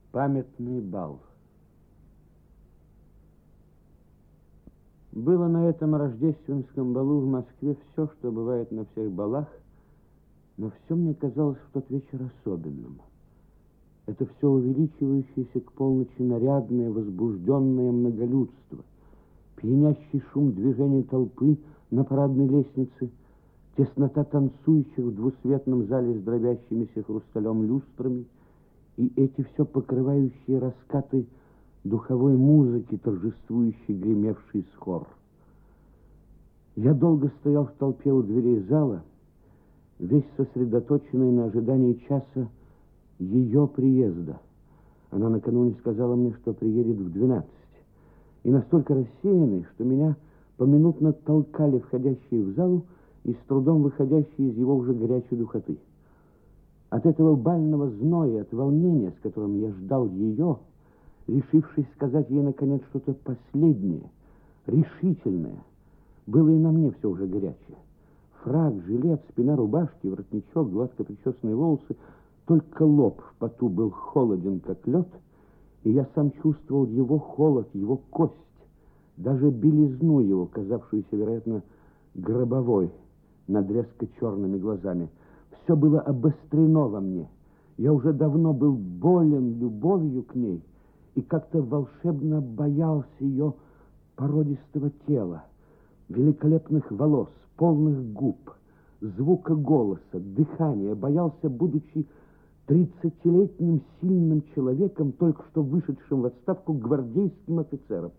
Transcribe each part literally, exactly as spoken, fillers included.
Памятный бал. Было на этом рождественском балу в Москве все, что бывает на всех балах, но все мне казалось в тот вечер особенным. Это все увеличивающееся к полночи нарядное, возбужденное многолюдство, пьянящий шум движения толпы на парадной лестнице, теснота танцующих в двусветном зале с дробящимися хрусталем люстрами и эти все покрывающие раскаты духовой музыки, торжествующей гремевший с хор. Я долго стоял в толпе у дверей зала, весь сосредоточенный на ожидании часа ее приезда. Она накануне сказала мне, что приедет в двенадцать, и настолько рассеянный, что меня поминутно толкали входящие в залу и с трудом выходящие из его уже горячей духоты. От этого бального зноя, от волнения, с которым я ждал ее, решившись сказать ей, наконец, что-то последнее, решительное, было и на мне все уже горячее. Фрак, жилет, спина рубашки, воротничок, гладко причесанные волосы, только лоб в поту был холоден, как лед, и я сам чувствовал его холод, его кость, даже белизну его, казавшуюся, вероятно, гробовой, над резко черными глазами. Все было обострено во мне. Я уже давно был болен любовью к ней и как-то волшебно боялся ее породистого тела, великолепных волос, полных губ, звука голоса, дыхания. Боялся, будучи тридцатилетним сильным человеком, только что вышедшим в отставку гвардейским офицером.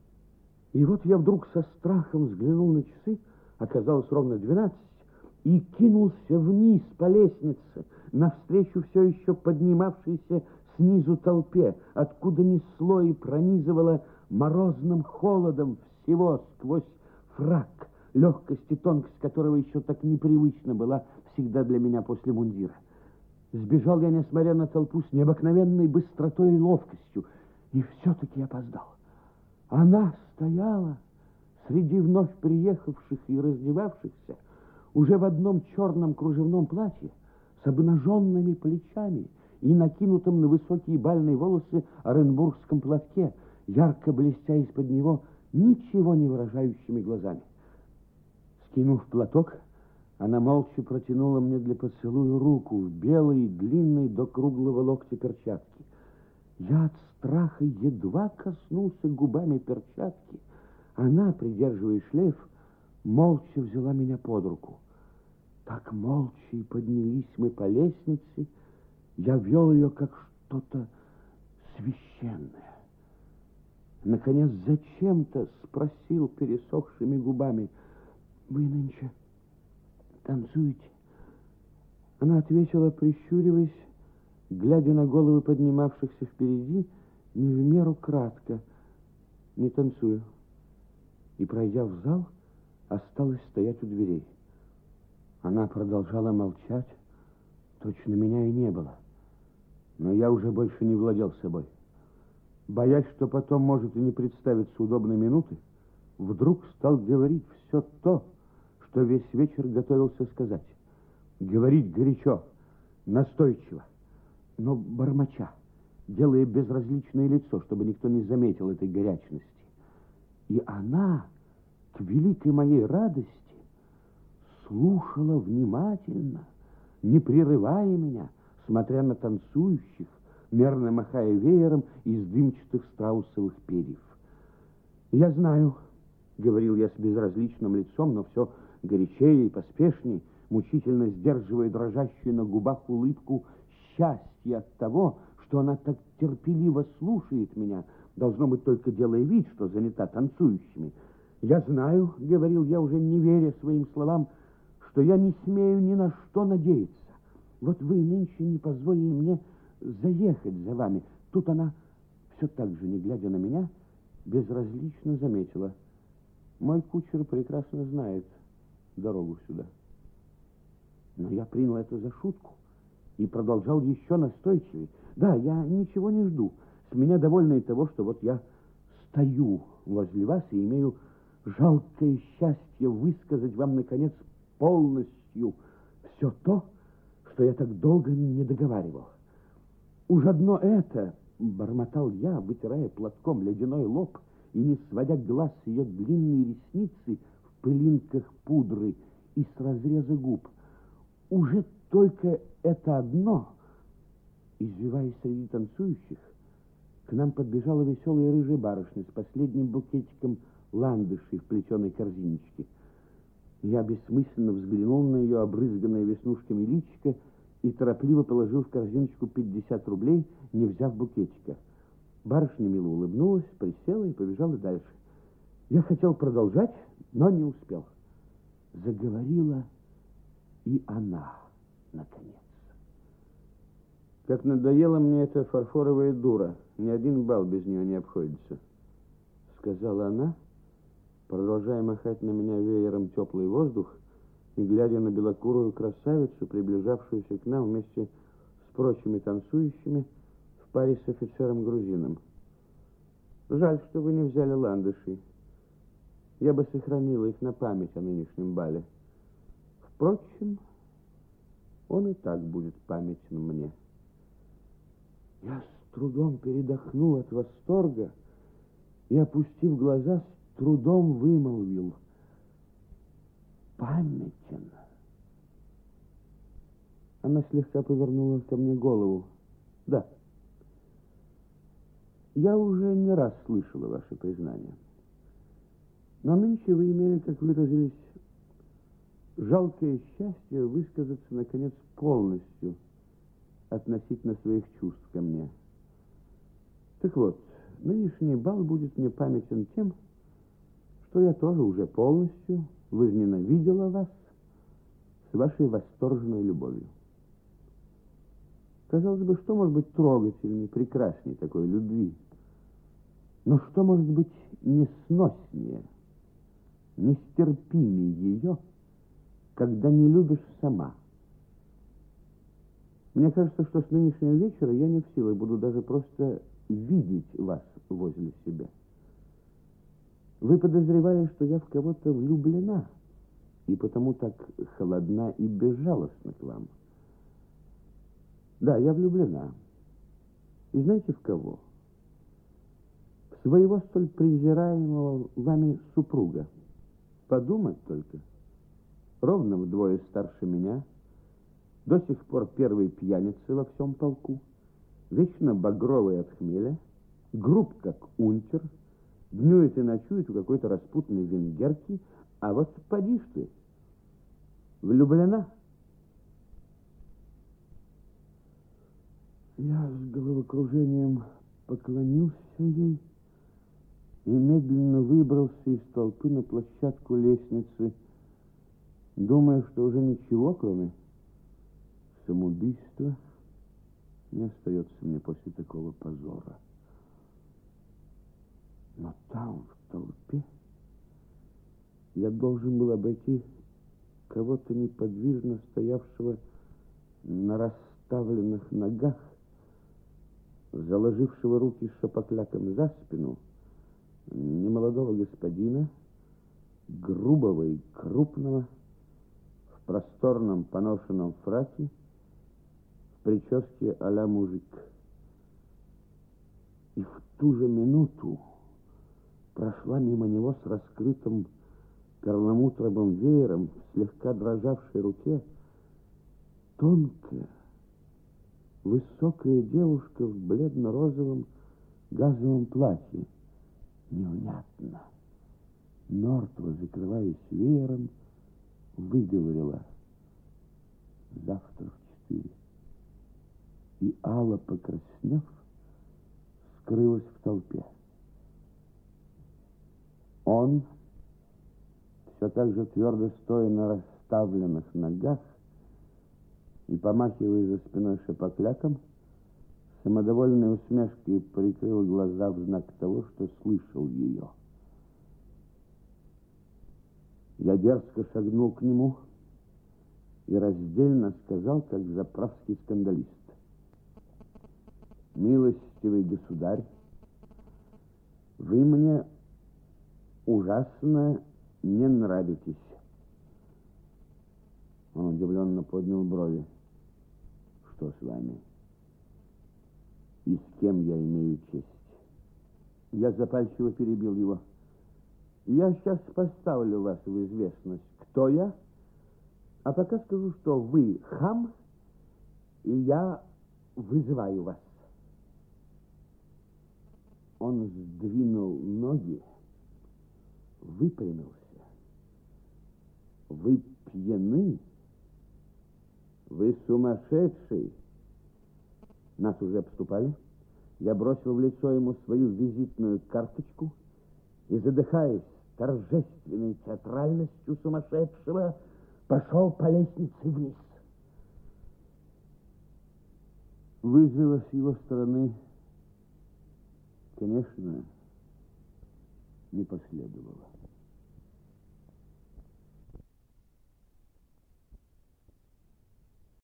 И вот я вдруг со страхом взглянул на часы, оказалось ровно двенадцать, и кинулся вниз по лестнице, навстречу все еще поднимавшейся снизу толпе, откуда несло и пронизывало морозным холодом всего сквозь фрак, легкость и тонкость которого еще так непривычна была всегда для меня после мундира. Сбежал я, несмотря на толпу, с необыкновенной быстротой и ловкостью, и все-таки опоздал. Она стояла среди вновь приехавших и раздевавшихся, уже в одном черном кружевном платье, с обнаженными плечами и накинутым на высокие бальные волосы оренбургском платке, ярко блестя из-под него ничего не выражающими глазами. Скинув платок, она молча протянула мне для поцелуя руку в белой, длинной до круглого локтя перчатки. Я от страха едва коснулся губами перчатки. Она, придерживая шлейф, молча взяла меня под руку. Так молча и поднялись мы по лестнице. Я вел ее как что-то священное. Наконец, зачем-то спросил пересохшими губами: «Вы нынче танцуете?» Она ответила, прищуриваясь, глядя на головы поднимавшихся впереди, не в меру кратко: «Не танцую». И, пройдя в зал, осталась стоять у дверей. Она продолжала молчать, точно меня и не было. Но я уже больше не владел собой. Боясь, что потом может и не представиться удобной минуты, вдруг стал говорить все то, что весь вечер готовился сказать. Говорить горячо, настойчиво, но бормоча, делая безразличное лицо, чтобы никто не заметил этой горячности. И она, к великой моей радости, слушала внимательно, не прерывая меня, смотря на танцующих, мерно махая веером из дымчатых страусовых перьев. «Я знаю», — говорил я с безразличным лицом, но все горячее и поспешнее, мучительно сдерживая дрожащую на губах улыбку счастья от того, что она так терпеливо слушает меня, должно быть, только делая вид, что занята танцующими. «Я знаю», — говорил я, уже не веря своим словам, «что я не смею ни на что надеяться. Вот вы нынче не позволили мне заехать за вами». Тут она, все так же, не глядя на меня, безразлично заметила: «Мой кучер прекрасно знает дорогу сюда». Но я принял это за шутку и продолжал еще настойчивее: «Да, я ничего не жду. С меня довольно и того, что вот я стою возле вас и имею жалкое счастье высказать вам, наконец, полностью все то, что я так долго не договаривал. Уж одно это бормотал я, вытирая платком ледяной лоб и не сводя глаз с ее длинные ресницы в пылинках пудры и с разреза губ. Уже только это одно, извиваясь среди танцующих, к нам подбежала веселая рыжая барышня с последним букетиком ландышей в плетеной корзиночке. Я бессмысленно взглянул на ее обрызганное веснушками личико и торопливо положил в корзиночку пятьдесят рублей, не взяв букетика. Барышня мило улыбнулась, присела и побежала дальше. Я хотел продолжать, но не успел. Заговорила и она, наконец. Как надоела мне эта фарфоровая дура. Ни один бал без нее не обходится, сказала она, продолжая махать на меня веером теплый воздух и глядя на белокурую красавицу, приближавшуюся к нам вместе с прочими танцующими в паре с офицером-грузином. Жаль, что вы не взяли ландышей. Я бы сохранила их на память о нынешнем бале. Впрочем, он и так будет памятен мне. Я с трудом передохнул от восторга и, опустив глаза, с трудом вымолвил: памятен. Она слегка повернула ко мне голову. Да, я уже не раз слышала ваше признание. Но нынче вы имели, как выразились, жалкое счастье высказаться, наконец, полностью относительно своих чувств ко мне. Так вот, нынешний бал будет мне памятен тем, что я тоже уже полностью возненавидела вас с вашей восторженной любовью. Казалось бы, что может быть трогательнее, прекраснее такой любви? Но что может быть несноснее, нестерпимее ее, когда не любишь сама? Мне кажется, что с нынешнего вечера я не в силах буду даже просто видеть вас возле себя. Вы подозревали, что я в кого-то влюблена, и потому так холодна и безжалостна к вам. Да, я влюблена. И знаете в кого? В своего столь презираемого вами супруга. Подумать только. Ровно вдвое старше меня, до сих пор первый пьяница во всем полку, вечно багровый от хмеля, груб как унтер, днюет и ночует у какой-то распутной венгерки, а вот поди ж ты, влюблена. Я с головокружением поклонился ей и медленно выбрался из толпы на площадку лестницы, думая, что уже ничего, кроме самоубийства, не остается мне после такого позора. Но там, в толпе, я должен был обойти кого-то неподвижно стоявшего на расставленных ногах, заложившего руки шапокляком за спину, немолодого господина, грубого и крупного, в просторном поношенном фраке, в прическе а-ля мужик. И в ту же минуту прошла мимо него с раскрытым перламутровым веером в слегка дрожавшей руке тонкая, высокая девушка в бледно-розовом газовом платье. Невнятно, мертво закрываясь веером, выговорила: завтра в четыре. И алла, покраснев, скрылась в толпе. Он, все так же твердо стоя на расставленных ногах и помахивая за спиной шапокляком, самодовольной усмешкой прикрыл глаза в знак того, что слышал ее. Я дерзко шагнул к нему и раздельно сказал, как заправский скандалист: милостивый государь, вы мне ужасно не нравитесь. Он удивленно поднял брови. Что с вами? И с кем я имею честь? Я запальчиво перебил его. Я сейчас поставлю вас в известность, кто я, а пока скажу, что вы хам, и я вызываю вас. Он сдвинул ноги, выпрямился. Вы пьяны? Вы сумасшедший? Нас уже обступали. Я бросил в лицо ему свою визитную карточку и, задыхаясь торжественной театральностью сумасшедшего, пошел по лестнице вниз. Вызова с его стороны, конечно, не последовало.